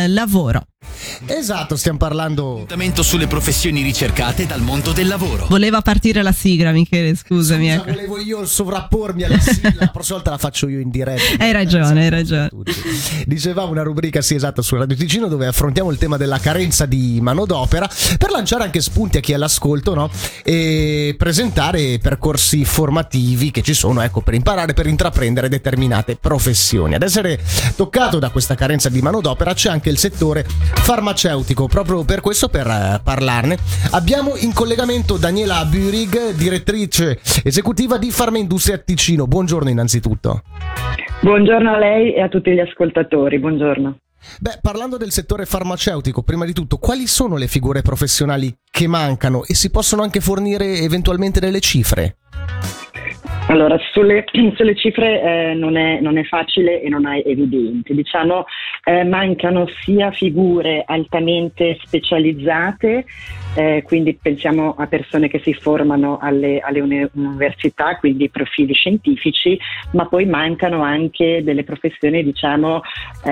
lavoro. Esatto, stiamo parlando Appuntamento sulle professioni ricercate dal mondo del lavoro. Voleva partire la sigla, Michele, scusami. Scusa, volevo io sovrappormi alla sigla, la prossima volta la faccio io in diretta. Hai ragione. Dicevamo una rubrica, sì, esatto, su Radio Ticino, dove affrontiamo il tema della carenza di manodopera per lanciare anche spunti a chi è all'ascolto, no? E presentare percorsi formativi che ci sono, ecco, per imparare, per intraprendere determinate professioni. Ad essere toccato da questa carenza di manodopera c'è anche il settore farmaceutico. Proprio per questo, per parlarne, abbiamo in collegamento Daniela Bührig, direttrice esecutiva di Farmaindustria Ticino. Buongiorno innanzitutto. Buongiorno a lei e a tutti gli ascoltatori, buongiorno. Beh, parlando del settore farmaceutico, prima di tutto, quali sono le figure professionali che mancano e si possono anche fornire eventualmente delle cifre? Allora, sulle cifre non è facile e non è evidente. Diciamo, mancano sia figure altamente specializzate, quindi pensiamo a persone che si formano alle università, quindi profili scientifici, ma poi mancano anche delle professioni, diciamo,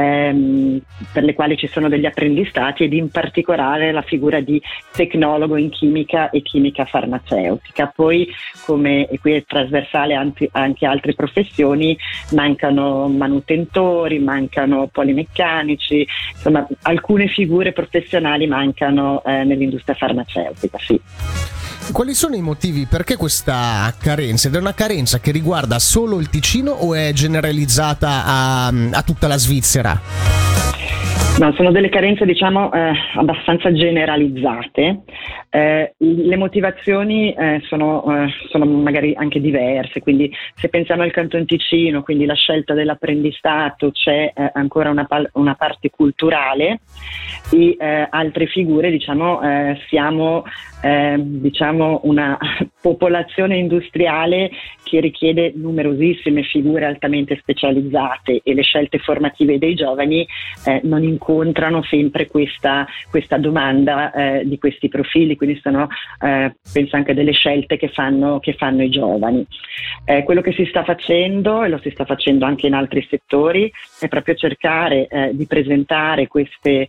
per le quali ci sono degli apprendistati, ed in particolare la figura di tecnologo in chimica e chimica farmaceutica. Poi, e qui è trasversale anche altre professioni, mancano manutentori, mancano polimeccanici, insomma alcune figure professionali mancano nell'industria farmaceutica, sì. Quali sono i motivi? Perché questa carenza? Ed è una carenza che riguarda solo il Ticino o è generalizzata a tutta la Svizzera? No, sono delle carenze, diciamo, abbastanza generalizzate. Le motivazioni sono magari anche diverse, quindi se pensiamo al Canton Ticino, quindi la scelta dell'apprendistato, c'è ancora una parte culturale, e altre figure, diciamo, siamo una popolazione industriale che richiede numerosissime figure altamente specializzate, e le scelte formative dei giovani non incontrano sempre questa domanda di questi profili, quindi penso anche delle scelte che fanno i giovani. Quello che si sta facendo, e lo si sta facendo anche in altri settori, è proprio cercare di presentare queste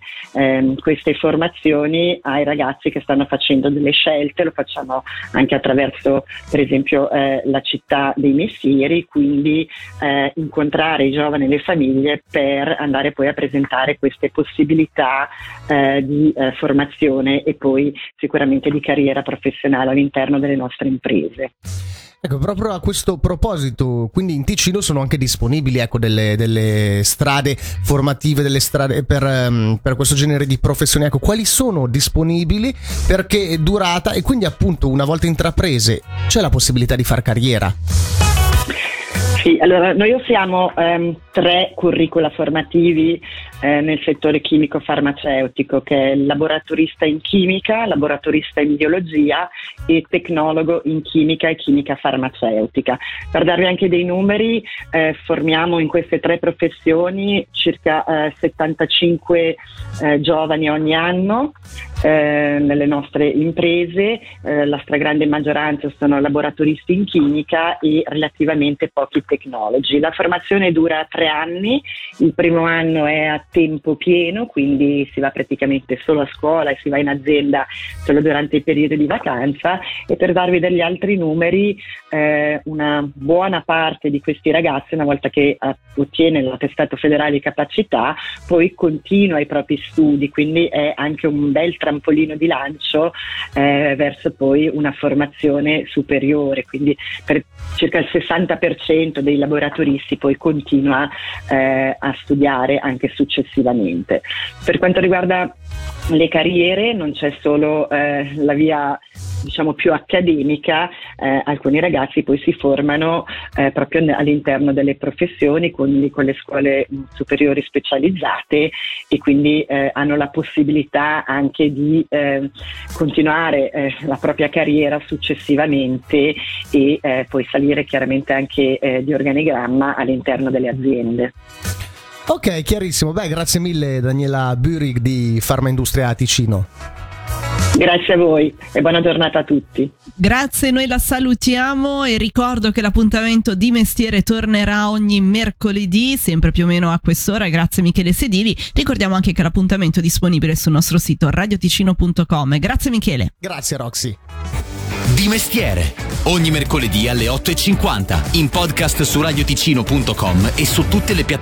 formazioni ai ragazzi che stanno facendo delle scelte. Lo facciamo anche attraverso, per esempio, la città dei mestieri, quindi incontrare i giovani e le famiglie per andare poi a presentare queste possibilità di formazione e poi sicuramente di carriera professionale all'interno delle nostre imprese. Ecco, proprio a questo proposito, quindi in Ticino sono anche disponibili, ecco, delle strade formative, delle strade per questo genere di professioni. Ecco, quali sono disponibili, perché durata, e quindi appunto una volta intraprese c'è la possibilità di far carriera? Sì, allora noi offriamo 3 curricula formativi nel settore chimico-farmaceutico, che è laboratorista in chimica, laboratorista in biologia e tecnologo in chimica e chimica farmaceutica. Per darvi anche dei numeri, formiamo in queste 3 professioni circa 75 giovani ogni anno nelle nostre imprese. La stragrande maggioranza sono laboratoristi in chimica e relativamente pochi tecnologi. La formazione dura 3 anni, il primo anno è a tempo pieno, quindi si va praticamente solo a scuola e si va in azienda solo durante i periodi di vacanza. E per darvi degli altri numeri, una buona parte di questi ragazzi, una volta che ottiene l'attestato federale di capacità, poi continua i propri studi, quindi è anche un bel trampolino di lancio verso poi una formazione superiore. Quindi per circa il 60% dei laboratoristi poi continua a studiare anche successivamente. Per quanto riguarda le carriere, non c'è solo la via, diciamo, più accademica. Alcuni ragazzi poi si formano proprio all'interno delle professioni con le scuole superiori specializzate, e quindi hanno la possibilità anche di continuare la propria carriera successivamente e poi salire chiaramente anche di organigramma all'interno delle aziende. Ok, chiarissimo. Beh, grazie mille Daniela Bührig di Farmaindustria Ticino. Grazie a voi e buona giornata a tutti. Grazie, noi la salutiamo e ricordo che l'appuntamento di Mestiere tornerà ogni mercoledì, sempre più o meno a quest'ora. Grazie Michele Sedili. Ricordiamo anche che l'appuntamento è disponibile sul nostro sito radioticino.com. Grazie Michele. Grazie Roxy. Di Mestiere, ogni mercoledì alle 8:50, in podcast su radioticino.com e su tutte le piattaforme